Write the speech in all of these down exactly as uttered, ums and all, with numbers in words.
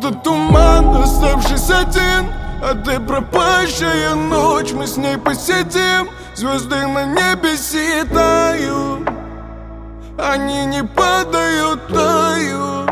этот туман, оставшись один, а ты пропащая ночь. Мы с ней посидим, звезды на небе светают, они не падают, тают.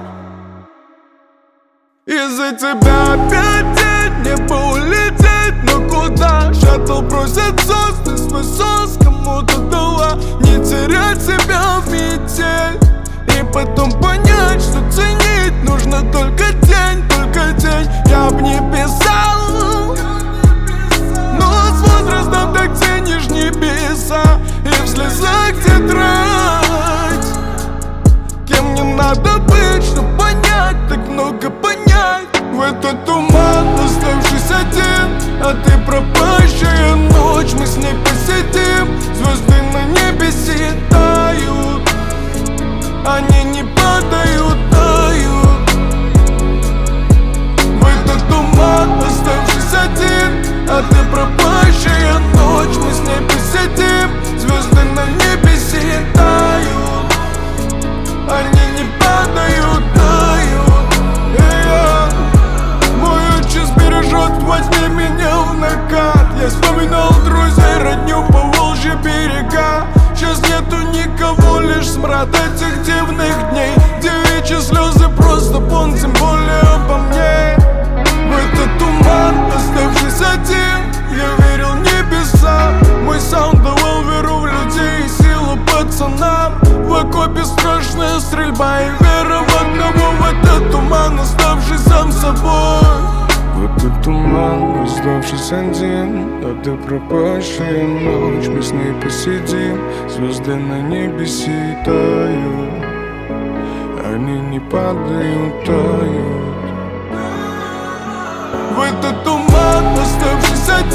Из-за тебя опять день, небо улететь, но куда? Шаттл бросит звезды, свой сос кому-то дала. Не терять себя в метель и потом понять, что ценить нужно только день, только день. Я б не писал, но с возрастом так ценишь небеса и в слезах тетрадь. Кем мне надо быть, чтоб понять, так много понять. В этот туман, оставшись один, а ты пропащая ночь. Мы с ней посидим, звезды на небе светают, они не падают, тают. В этот туман, оставшись один, а ты пропащая ночь. Мы с ней посидим, звезды на небе светают, они не падают, тают. Yeah. Мой отчим бережет, возьми меня в накат. Я вспоминал друзей, родню по Волжье берега. Сейчас нету никого, лишь смрад этих дивных дней. Девичьи слезы просто пон, тем более обо мне. В этот туман, оставшись один, я верил в небеса. Мой саунд давал веру в людей и силу пацанам. В окопе страшная стрельба и вера в одного. В этот туман, оставшись сам собой. В этот туман, оставшись один, а ты пропащая ночь. Мы с ней посидим, звезды на небе светают, они не падают, тают. В этот туман, оставшись один,